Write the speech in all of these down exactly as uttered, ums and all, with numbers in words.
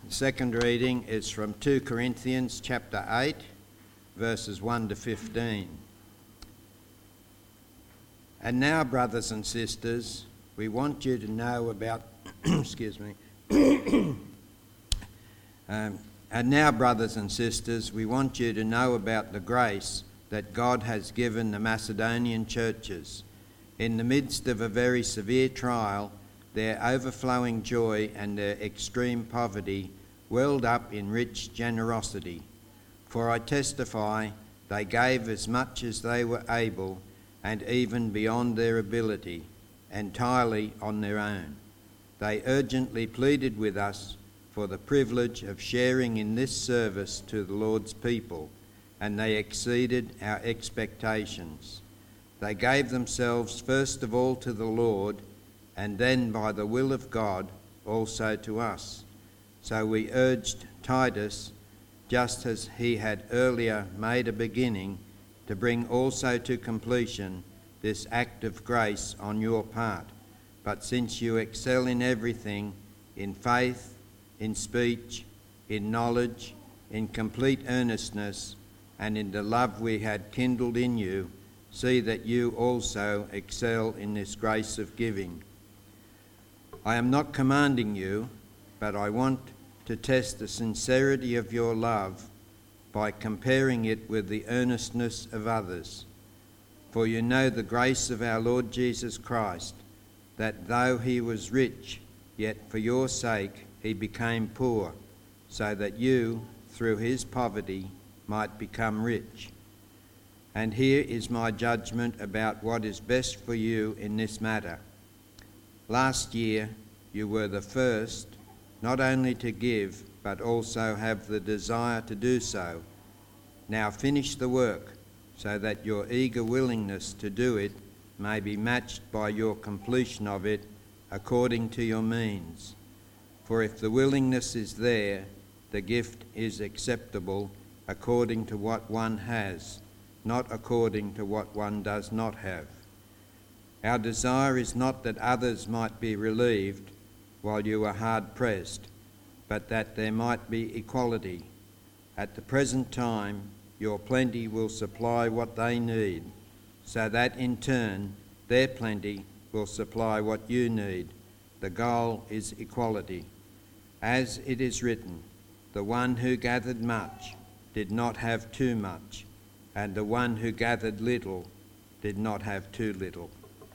The second reading is from two Corinthians chapter eight, verses one to fifteen. And now, brothers and sisters, we want you to know about, excuse me, um, and now, brothers and sisters, we want you to know about the grace that God has given the Macedonian churches. In the midst of a very severe trial, their overflowing joy and their extreme poverty welled up in rich generosity. For I testify they gave as much as they were able, and even beyond their ability, entirely on their own. They urgently pleaded with us for the privilege of sharing in this service to the Lord's people, and they exceeded our expectations. They gave themselves first of all to the Lord, and then by the will of God also to us. So we urged Titus, just as he had earlier made a beginning, to bring also to completion this act of grace on your part. But since you excel in everything, in faith, in speech, in knowledge, in complete earnestness, and in the love we had kindled in you, see that you also excel in this grace of giving. I am not commanding you, but I want to test the sincerity of your love by comparing it with the earnestness of others. For you know the grace of our Lord Jesus Christ, that though he was rich, yet for your sake he became poor, so that you, through his poverty, might become rich. And here is my judgment about what is best for you in this matter. Last year you were the first, not only to give, but also have the desire to do so. Now finish the work, so that your eager willingness to do it may be matched by your completion of it according to your means. For if the willingness is there, the gift is acceptable according to what one has, not according to what one does not have. Our desire is not that others might be relieved while you are hard pressed, but that there might be equality. At the present time, your plenty will supply what they need, so that in turn their plenty will supply what you need. The goal is equality. As it is written, the one who gathered much did not have too much, and the one who gathered little did not have too little.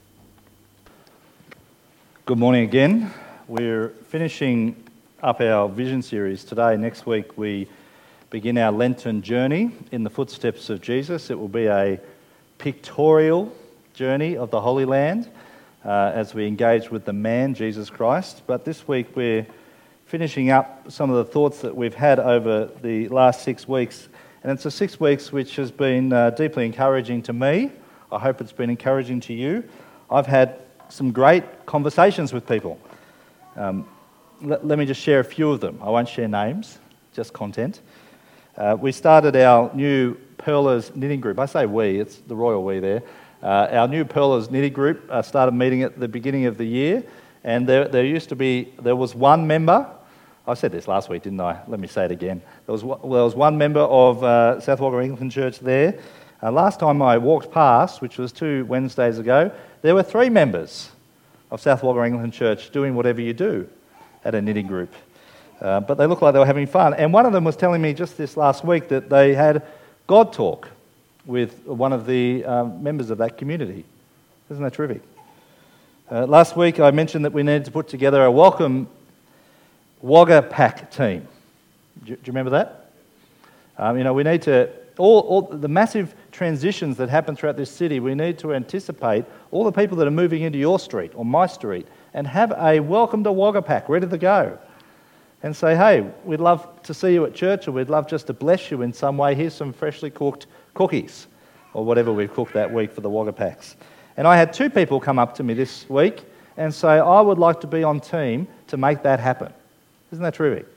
Good morning again. We're finishing up our vision series today. Next week we begin our Lenten journey in the footsteps of Jesus. It will be a pictorial journey of the Holy Land uh, as we engage with the man, Jesus Christ. But this week we're finishing up some of the thoughts that we've had over the last six weeks. And it's a six weeks which has been uh, deeply encouraging to me. I hope it's been encouraging to you. I've had some great conversations with people. Um, let, let me just share a few of them. I won't share names, just content. Uh, we started our new Pearlers knitting group. I say we, it's the royal we there. Uh, our new Pearlers knitting group uh, started meeting at the beginning of the year, and there, there used to be, there was one member. I said this last week, didn't I? Let me say it again. There was, well, there was one member of uh, South Wagga Anglican Church there. Uh, last time I walked past, which was two Wednesdays ago, there were three members of South Wagga Anglican Church doing whatever you do at a knitting group. Uh, but they looked like they were having fun. And one of them was telling me just this last week that they had God Talk with one of the um, members of that community. Isn't that terrific? Uh, last week I mentioned that we needed to put together a welcome Wagga Pack team. Do you, do you remember that? Um, you know, we need to, all, all the massive transitions that happen throughout this city, we need to anticipate all the people that are moving into your street or my street and have a welcome to Wagga Pack ready to go. And say, hey, we'd love to see you at church, or we'd love just to bless you in some way. Here's some freshly cooked cookies, or whatever we've cooked that week for the Wagga Packs. And I had two people come up to me this week and say, I would like to be on team to make that happen. Isn't that terrific?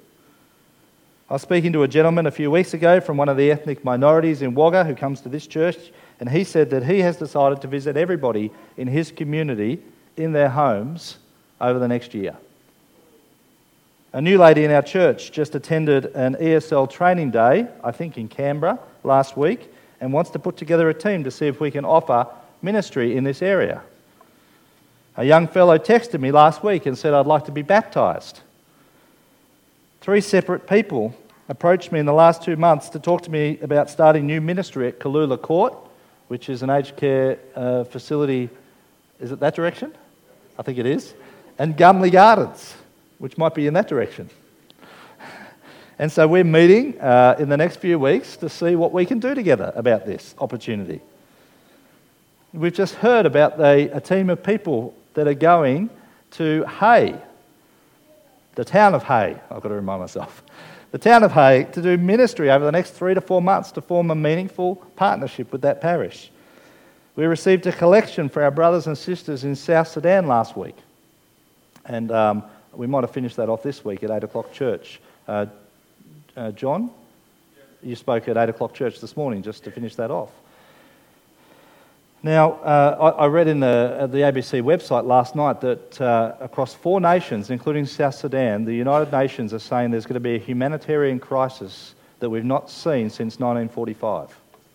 I was speaking to a gentleman a few weeks ago from one of the ethnic minorities in Wagga who comes to this church, and he said that he has decided to visit everybody in his community in their homes over the next year. A new lady in our church just attended an E S L training day, I think in Canberra, last week, and wants to put together a team to see if we can offer ministry in this area. A young fellow texted me last week and said, I'd like to be baptised. Three separate people approached me in the last two months to talk to me about starting new ministry at Kalula Court, which is an aged care uh, facility. Is it that direction? I think it is. And Gumley Gardens, which might be in that direction. And so we're meeting uh, in the next few weeks to see what we can do together about this opportunity. We've just heard about the, a team of people that are going to Hay, the town of Hay, I've got to remind myself, the town of Hay, to do ministry over the next three to four months to form a meaningful partnership with that parish. We received a collection for our brothers and sisters in South Sudan last week. And um, we might have finished that off this week at eight o'clock church. Uh, uh, John, you spoke at eight o'clock church this morning just to finish that off. Now, uh, I, I read in the, uh, the A B C website last night that uh, across four nations, including South Sudan, the United Nations are saying there's going to be a humanitarian crisis that we've not seen since nineteen forty-five.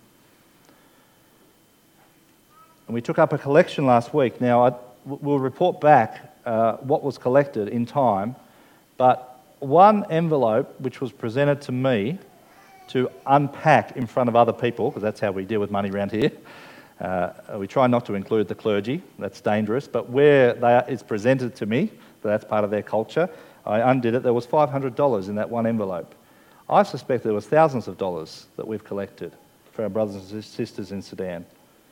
And we took up a collection last week. Now, I, we'll report back uh, what was collected in time, but one envelope which was presented to me to unpack in front of other people, because that's how we deal with money around here. Uh, we try not to include the clergy, that's dangerous, but where they are, it's presented to me, that's part of their culture, I undid it. There was five hundred dollars in that one envelope. I suspect there was thousands of dollars that we've collected for our brothers and sisters in Sudan.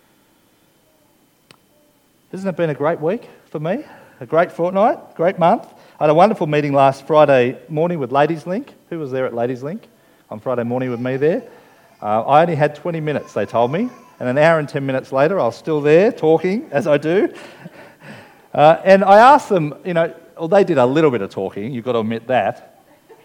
Hasn't it been a great week for me? A great fortnight, great month. I had a wonderful meeting last Friday morning with Ladies Link. Who was there at Ladies Link on Friday morning with me there? Uh, I only had twenty minutes, they told me, and an hour and ten minutes later I was still there talking, as I do. Uh, and I asked them, you know, well, they did a little bit of talking, you've got to admit that.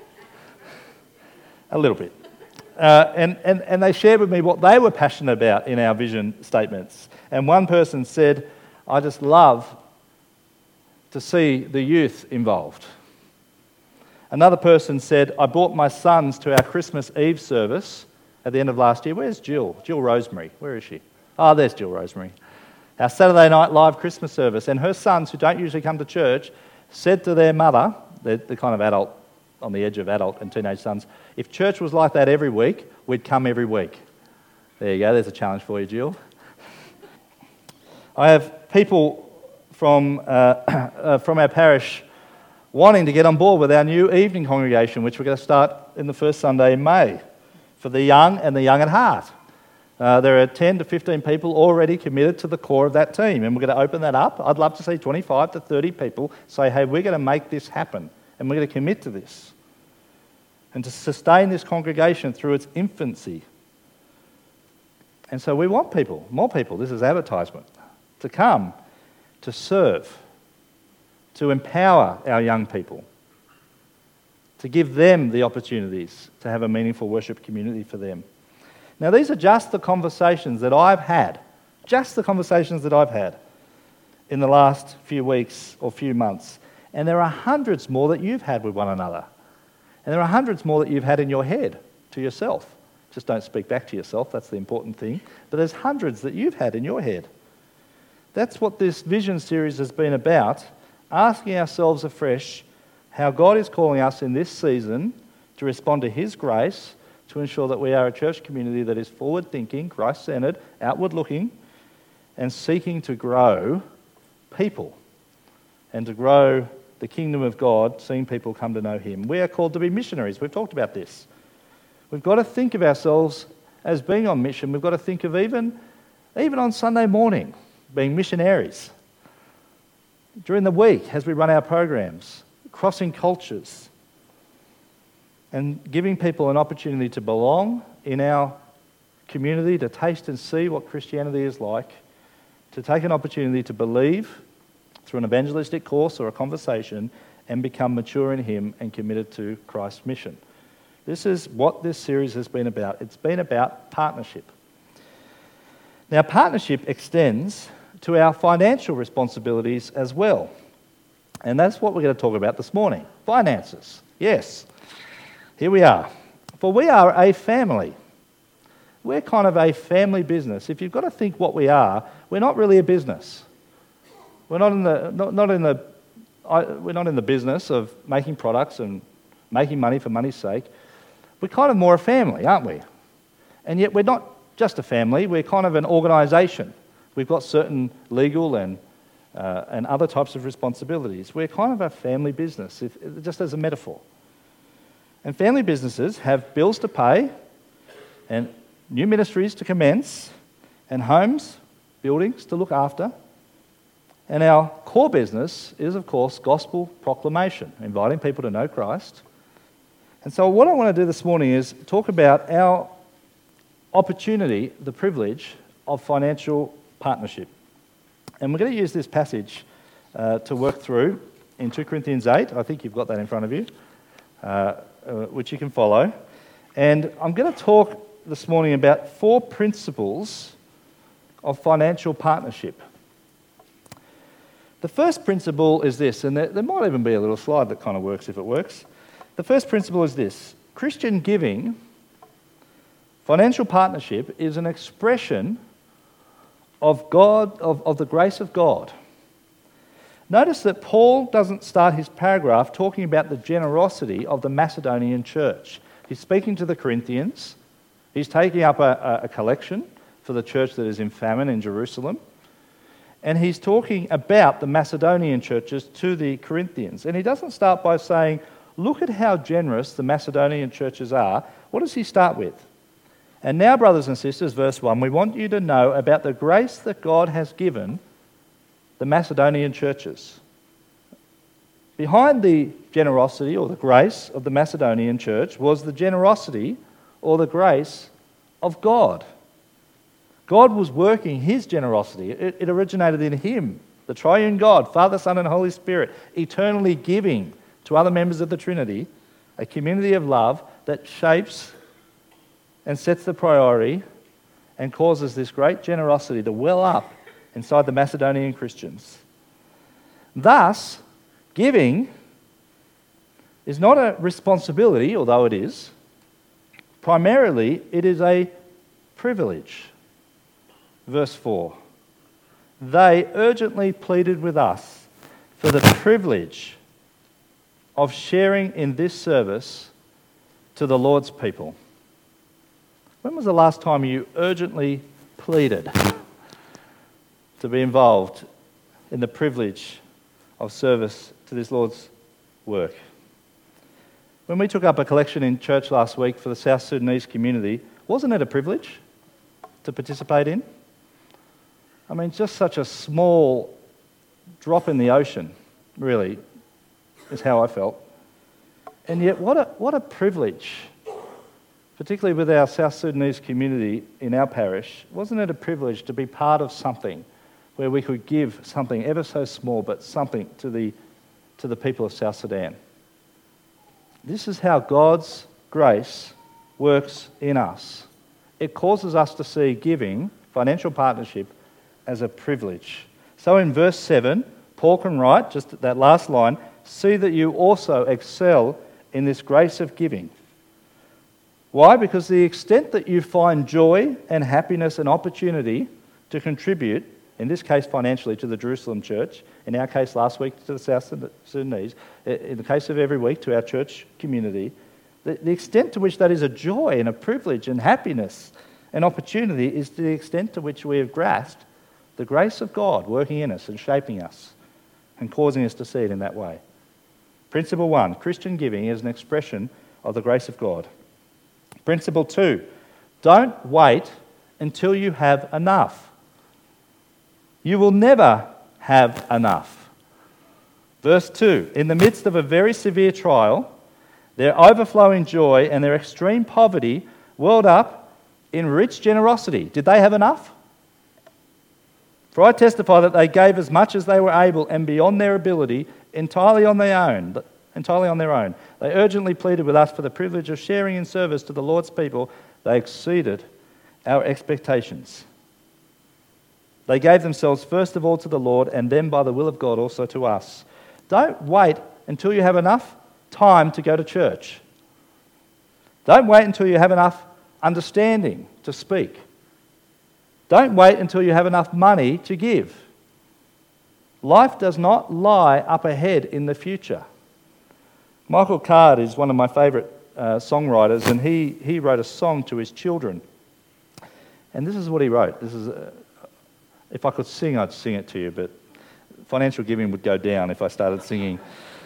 A little bit. Uh, and, and, and they shared with me what they were passionate about in our vision statements. And one person said, I just love to see the youth involved. Another person said, I brought my sons to our Christmas Eve service at the end of last year. Where's Jill? Jill Rosemary. Where is she? Oh, there's Jill Rosemary. Our Saturday night live Christmas service. And her sons, who don't usually come to church, said to their mother, they're the kind of adult, on the edge of adult and teenage sons, if church was like that every week, we'd come every week. There you go, there's a challenge for you, Jill. I have people from, uh, uh, from our parish wanting to get on board with our new evening congregation, which we're going to start in the first Sunday in May, for the young and the young at heart. Uh, there are ten to fifteen people already committed to the core of that team, and we're going to open that up. I'd love to see twenty-five to thirty people say, hey, we're going to make this happen, and we're going to commit to this, and to sustain this congregation through its infancy. And so we want people, more people, this is advertisement, to come, to serve, to empower our young people, to give them the opportunities to have a meaningful worship community for them. Now, these are just the conversations that I've had, just the conversations that I've had in the last few weeks or few months. And there are hundreds more that you've had with one another. And there are hundreds more that you've had in your head to yourself. Just don't speak back to yourself, that's the important thing. But there's hundreds that you've had in your head. That's what this vision series has been about, asking ourselves afresh how God is calling us in this season to respond to His grace, to ensure that we are a church community that is forward-thinking, Christ-centred, outward-looking, and seeking to grow people and to grow the kingdom of God, seeing people come to know Him. We are called to be missionaries. We've talked about this. We've got to think of ourselves as being on mission. We've got to think of even, even on Sunday morning, being missionaries. During the week, as we run our programs, crossing cultures, and giving people an opportunity to belong in our community, to taste and see what Christianity is like, to take an opportunity to believe through an evangelistic course or a conversation and become mature in Him and committed to Christ's mission. This is what this series has been about. It's been about partnership. Now, partnership extends to our financial responsibilities as well. And that's what we're going to talk about this morning, finances. Yes, here we are. For we are a family. We're kind of a family business. If you've got to think what we are, we're not really a business. We're not in the not, not in the I, we're not in the business of making products and making money for money's sake. We're kind of more a family, aren't we? And yet we're not just a family. We're kind of an organisation. We've got certain legal and uh, and other types of responsibilities. We're kind of a family business, if, just as a metaphor. And family businesses have bills to pay, and new ministries to commence, and homes, buildings to look after. And our core business is, of course, gospel proclamation, inviting people to know Christ. And so what I want to do this morning is talk about our opportunity, the privilege of financial partnership. And we're going to use this passage uh, to work through in two Corinthians eight. I think you've got that in front of you, uh, uh, which you can follow. And I'm going to talk this morning about four principles of financial partnership. The first principle is this, and there, there might even be a little slide that kind of works if it works. The first principle is this: Christian giving, financial partnership, is an expression of God, of, of the grace of God. Notice that Paul doesn't start his paragraph talking about the generosity of the Macedonian church. He's speaking to the Corinthians. He's taking up a, a collection for the church that is in famine in Jerusalem. And he's talking about the Macedonian churches to the Corinthians. And he doesn't start by saying, look at how generous the Macedonian churches are. What does he start with? And now, brothers and sisters, verse one, we want you to know about the grace that God has given the Macedonian churches. Behind the generosity or the grace of the Macedonian church was the generosity or the grace of God. God was working his generosity. It, it originated in him, the triune God, Father, Son, and Holy Spirit, eternally giving to other members of the Trinity a community of love that shapes and sets the priority and causes this great generosity to well up inside the Macedonian Christians. Thus, giving is not a responsibility, although it is. Primarily, it is a privilege. Verse four, they urgently pleaded with us for the privilege of sharing in this service to the Lord's people. When was the last time you urgently pleaded to be involved in the privilege of service to this Lord's work? When we took up a collection in church last week for the South Sudanese community, wasn't it a privilege to participate in? I mean, just such a small drop in the ocean, really, is how I felt. And yet, what a what a privilege, particularly with our South Sudanese community in our parish. Wasn't it a privilege to be part of something where we could give something ever so small, but something to the to the people of South Sudan? This is how God's grace works in us. It causes us to see giving, financial partnership, as a privilege. So in verse seven, Paul can write, just that last line, see that you also excel in this grace of giving. Why? Because the extent that you find joy and happiness and opportunity to contribute, in this case financially to the Jerusalem church, in our case last week to the South Sudanese, in the case of every week to our church community, the, the extent to which that is a joy and a privilege and happiness and opportunity is to the extent to which we have grasped the grace of God working in us and shaping us and causing us to see it in that way. Principle one, Christian giving is an expression of the grace of God. Principle two, don't wait until you have enough. You will never have enough. Verse two, in the midst of a very severe trial, their overflowing joy and their extreme poverty welled up in rich generosity. Did they have enough? For I testify that they gave as much as they were able and beyond their ability, entirely on their own. Entirely on their own. They urgently pleaded with us for the privilege of sharing in service to the Lord's people. They exceeded our expectations. They gave themselves first of all to the Lord and then by the will of God also to us. Don't wait until you have enough time to go to church. Don't wait until you have enough understanding to speak. Don't wait until you have enough money to give. Life does not lie up ahead in the future. Michael Card is one of my favourite uh, songwriters, and he, he wrote a song to his children. And this is what he wrote. This is, uh, if I could sing, I'd sing it to you, but financial giving would go down if I started singing.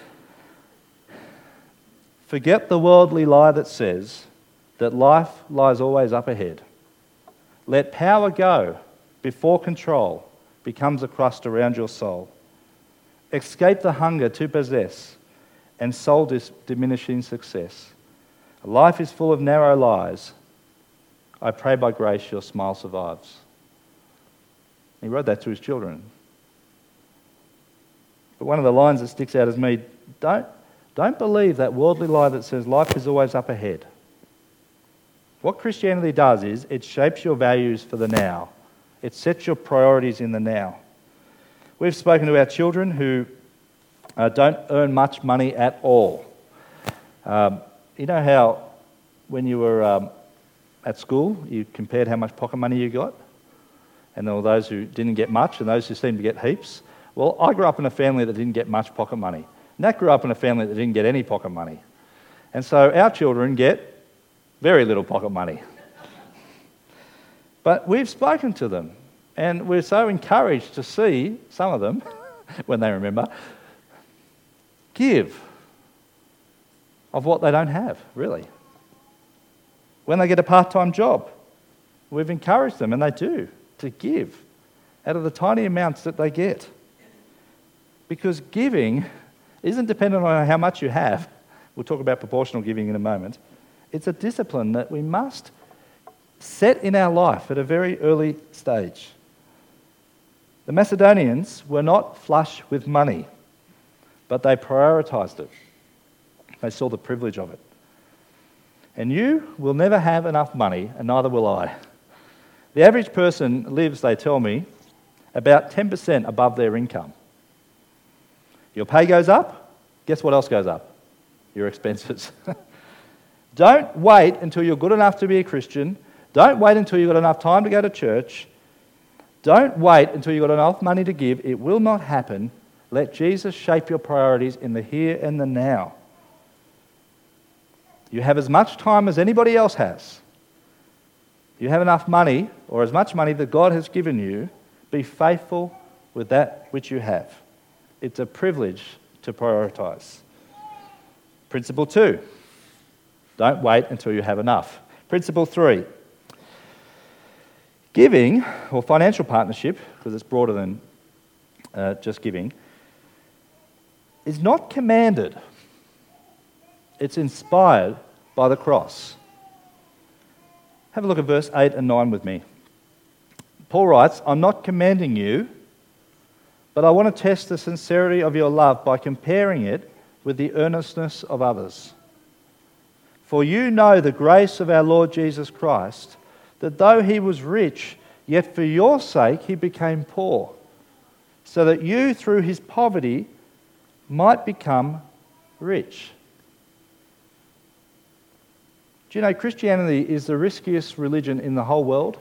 Forget the worldly lie that says that life lies always up ahead. Let power go before control becomes a crust around your soul. Escape the hunger to possess and soul dis- diminishing success. Life is full of narrow lies. I pray by grace your smile survives. He wrote that to his children. But one of the lines that sticks out is me, don't, don't believe that worldly lie that says life is always up ahead. What Christianity does is it shapes your values for the now. It sets your priorities in the now. We've spoken to our children who uh, don't earn much money at all. Um, you know how when you were um, at school, you compared how much pocket money you got? And there were those who didn't get much and those who seemed to get heaps. Well, I grew up in a family that didn't get much pocket money. Nat grew up in a family that didn't get any pocket money. And so our children get very little pocket money. But we've spoken to them, and we're so encouraged to see some of them, when they remember, give of what they don't have, really. When they get a part-time job, we've encouraged them, and they do, to give out of the tiny amounts that they get. Because giving isn't dependent on how much you have. We'll talk about proportional giving in a moment. It's a discipline that we must set in our life at a very early stage. The Macedonians were not flush with money, but they prioritised it. They saw the privilege of it. And you will never have enough money, and neither will I. The average person lives, they tell me, about ten percent above their income. Your pay goes up, guess what else goes up? Your expenses. Don't wait until you're good enough to be a Christian. Don't wait until you've got enough time to go to church. Don't wait until you've got enough money to give. It will not happen. Let Jesus shape your priorities in the here and the now. You have as much time as anybody else has. You have enough money, or as much money that God has given you. Be faithful with that which you have. It's a privilege to prioritise. Principle two. Don't wait until you have enough. Principle three. Giving, or financial partnership, because it's broader than uh, just giving, is not commanded. It's inspired by the cross. Have a look at verse eight and nine with me. Paul writes, I'm not commanding you, but I want to test the sincerity of your love by comparing it with the earnestness of others. For you know the grace of our Lord Jesus Christ, that though he was rich, yet for your sake he became poor, so that you through his poverty might become rich. Do you know Christianity is the riskiest religion in the whole world?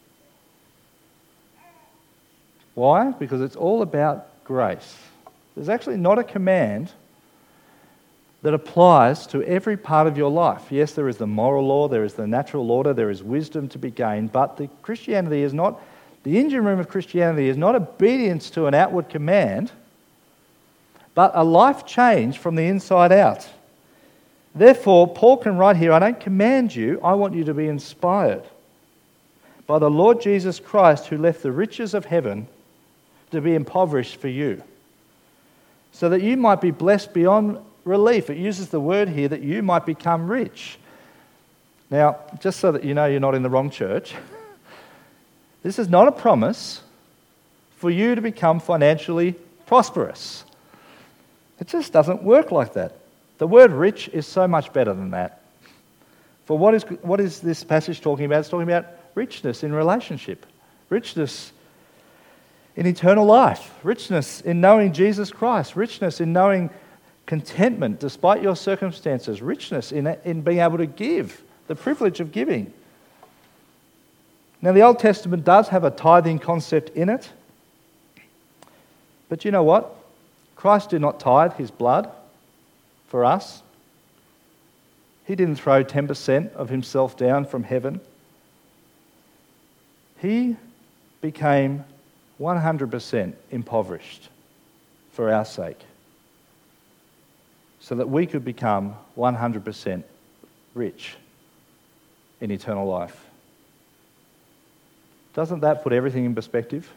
Why? Because it's all about grace. There's actually not a command that applies to every part of your life. Yes, there is the moral law, there is the natural order, there is wisdom to be gained, but the Christianity is not, the engine room of Christianity is not obedience to an outward command, but a life change from the inside out. Therefore, Paul can write here, I don't command you, I want you to be inspired by the Lord Jesus Christ, who left the riches of heaven to be impoverished for you, so that you might be blessed beyond relief. It uses the word here that you might become rich. Now, just so that you know you're not in the wrong church, this is not a promise for you to become financially prosperous. It just doesn't work like that. The word rich is so much better than that. For what is, what is this passage talking about? It's talking about richness in relationship, richness in eternal life, richness in knowing Jesus Christ, richness in knowing contentment despite your circumstances, richness in, in being able to give, the privilege of giving. Now, the Old Testament does have a tithing concept in it, but you know what? Christ did not tithe his blood for us. He didn't throw ten percent of himself down from heaven. He became one hundred percent impoverished for our sake, so that we could become one hundred percent rich in eternal life. Doesn't that put everything in perspective?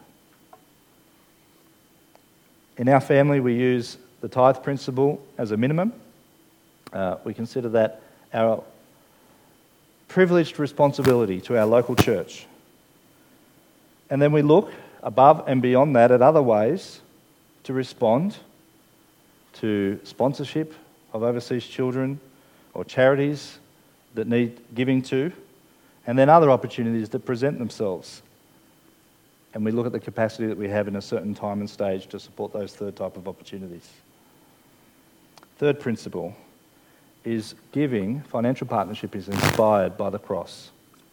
In our family, we use the tithe principle as a minimum. Uh, we consider that our privileged responsibility to our local church. And then we look above and beyond that at other ways to respond to sponsorship of overseas children or charities that need giving to, and then other opportunities that present themselves. And we look at the capacity that we have in a certain time and stage to support those third type of opportunities. Third principle is giving, financial partnership is inspired by the cross.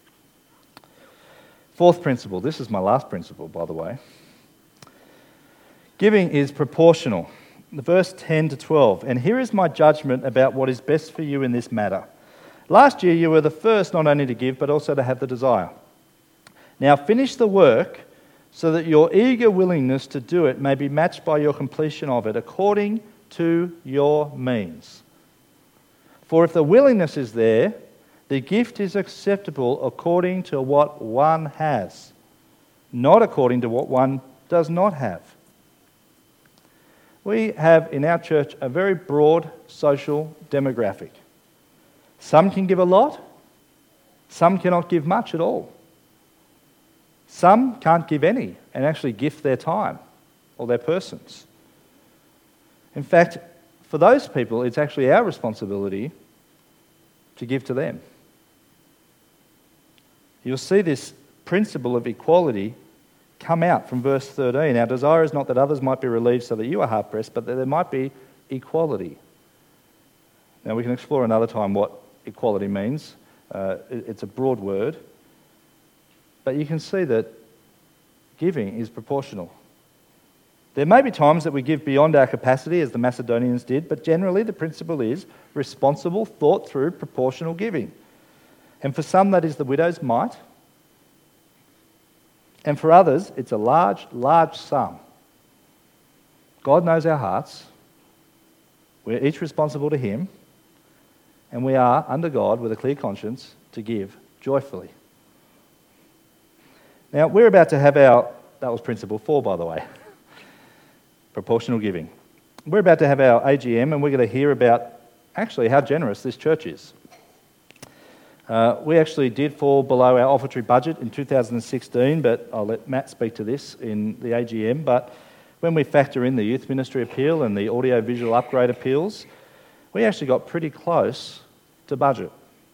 Fourth principle, this is my last principle, by the way. Giving is proportional. Verse ten to twelve. And here is my judgment about what is best for you in this matter. Last year you were the first not only to give, but also to have the desire. Now finish the work so that your eager willingness to do it may be matched by your completion of it according to your means. For if the willingness is there, the gift is acceptable according to what one has, not according to what one does not have. We have in our church a very broad social demographic. Some can give a lot, some cannot give much at all. Some can't give any and actually gift their time or their persons. In fact, for those people, it's actually our responsibility to give to them. You'll see this principle of equality come out from verse thirteen. Our desire is not that others might be relieved so that you are hard-pressed, but that there might be equality. Now, we can explore another time what equality means. Uh, it's a broad word. But you can see that giving is proportional. There may be times that we give beyond our capacity, as the Macedonians did, but generally the principle is responsible, thought through, proportional giving. And for some that is the widow's mite, and for others it's a large, large sum. God knows our hearts. We're each responsible to Him, and we are, under God, with a clear conscience, to give joyfully. Now, we're about to have our, that was principle four, by the way, proportional giving. We're about to have our A G M, and we're going to hear about actually how generous this church is. Uh, we actually did fall below our offertory budget in two thousand sixteen, but I'll let Matt speak to this in the A G M. But when we factor in the youth ministry appeal and the audio-visual upgrade appeals, we actually got pretty close to budget.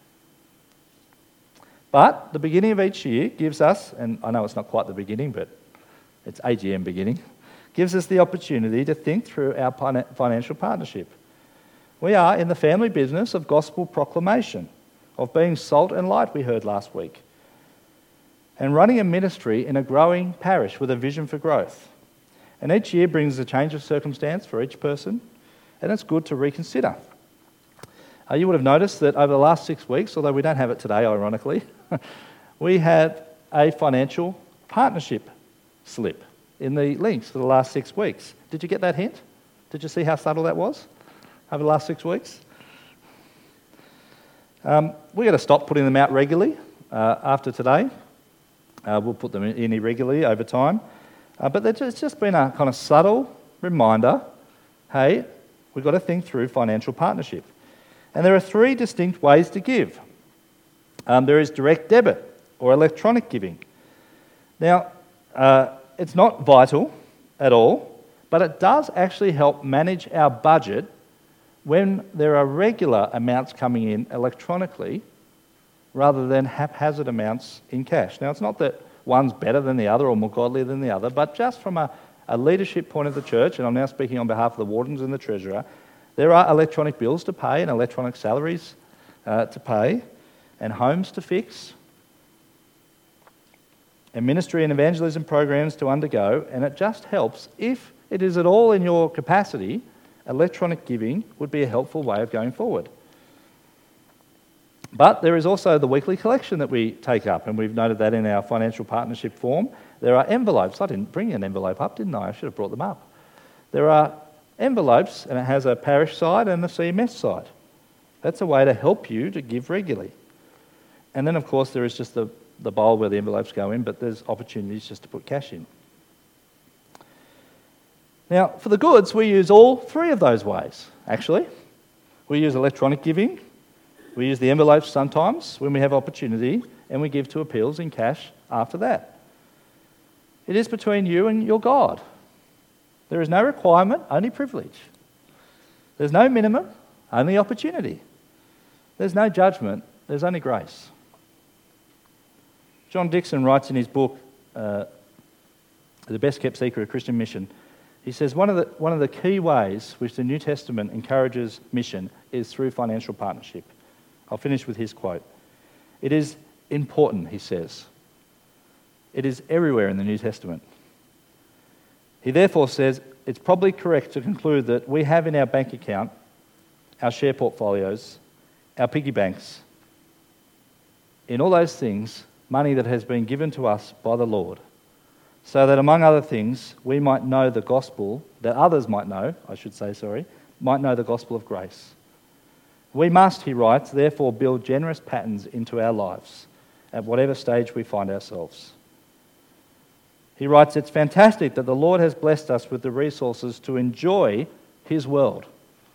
But the beginning of each year gives us, and I know it's not quite the beginning, but it's A G M beginning, gives us the opportunity to think through our financial partnership. We are in the family business of gospel proclamation, of being salt and light, we heard last week, and running a ministry in a growing parish with a vision for growth. And each year brings a change of circumstance for each person, and it's good to reconsider. Uh, you would have noticed that over the last six weeks, although we don't have it today, ironically, we had a financial partnership slip in the links for the last six weeks. Did you get that hint? Did you see how subtle that was over the last six weeks? Um, we're going to stop putting them out regularly uh, after today. Uh, we'll put them in irregularly over time. Uh, but it's just been a kind of subtle reminder, hey, we've got to think through financial partnership. And there are three distinct ways to give. Um, there is direct debit or electronic giving. Now, uh, it's not vital at all, but it does actually help manage our budget when there are regular amounts coming in electronically rather than haphazard amounts in cash. Now, it's not that one's better than the other or more godly than the other, but just from a, a leadership point of the church, and I'm now speaking on behalf of the wardens and the treasurer, There are electronic bills to pay and electronic salaries uh, to pay and homes to fix and ministry and evangelism programs to undergo, and it just helps. If it is at all in your capacity, electronic giving would be a helpful way of going forward. But there is also the weekly collection that we take up, and we've noted that in our financial partnership form. There are envelopes. I didn't bring an envelope up, didn't I? I should have brought them up. There are envelopes, and it has a parish side and a C M S side. That's a way to help you to give regularly. And then, of course, there is just the, the bowl where the envelopes go in, but there's opportunities just to put cash in. Now, for the goods, we use all three of those ways, actually. We use electronic giving, we use the envelopes sometimes when we have opportunity, and we give to appeals in cash after that. It is between you and your God. There is no requirement, only privilege. There's no minimum, only opportunity. There's no judgment, there's only grace. John Dixon writes in his book, uh, The Best Kept Secret of Christian Mission, he says one of the one of the key ways which the New Testament encourages mission is through financial partnership. I'll finish with his quote. It is important, he says. It is everywhere in the New Testament. He therefore says it's probably correct to conclude that we have in our bank account, our share portfolios, our piggy banks, in all those things, money that has been given to us by the Lord, so that among other things, we might know the gospel, that others might know, I should say, sorry, might know the gospel of grace. We must, he writes, therefore build generous patterns into our lives at whatever stage we find ourselves. He writes, it's fantastic that the Lord has blessed us with the resources to enjoy his world.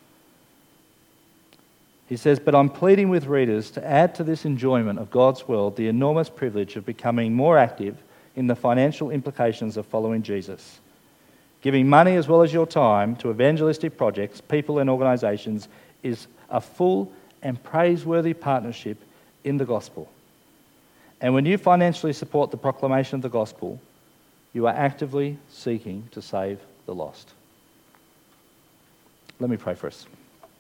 He says, but I'm pleading with readers to add to this enjoyment of God's world the enormous privilege of becoming more active in the financial implications of following Jesus. Giving money as well as your time to evangelistic projects, people and organisations is a full and praiseworthy partnership in the gospel. And when you financially support the proclamation of the gospel, you are actively seeking to save the lost. Let me pray for us.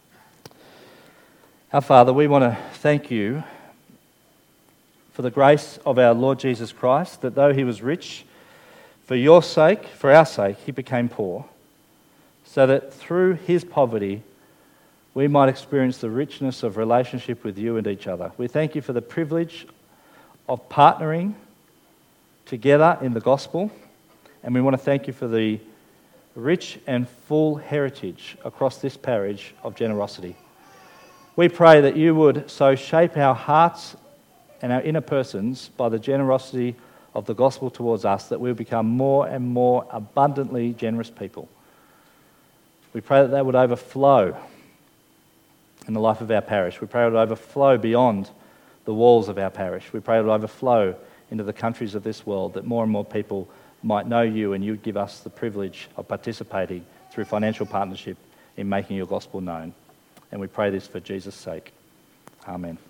Our Father, we want to thank you for the grace of our Lord Jesus Christ, that though he was rich, for your sake, for our sake, he became poor, so that through his poverty we might experience the richness of relationship with you and each other. We thank you for the privilege of partnering together in the gospel, and we want to thank you for the rich and full heritage across this parish of generosity. We pray that you would so shape our hearts and our inner persons by the generosity of the gospel towards us that we'll become more and more abundantly generous people. We pray that that would overflow in the life of our parish. We pray it would overflow beyond the walls of our parish. We pray it would overflow into the countries of this world, that more and more people might know you and you'd give us the privilege of participating through financial partnership in making your gospel known. And we pray this for Jesus' sake. Amen.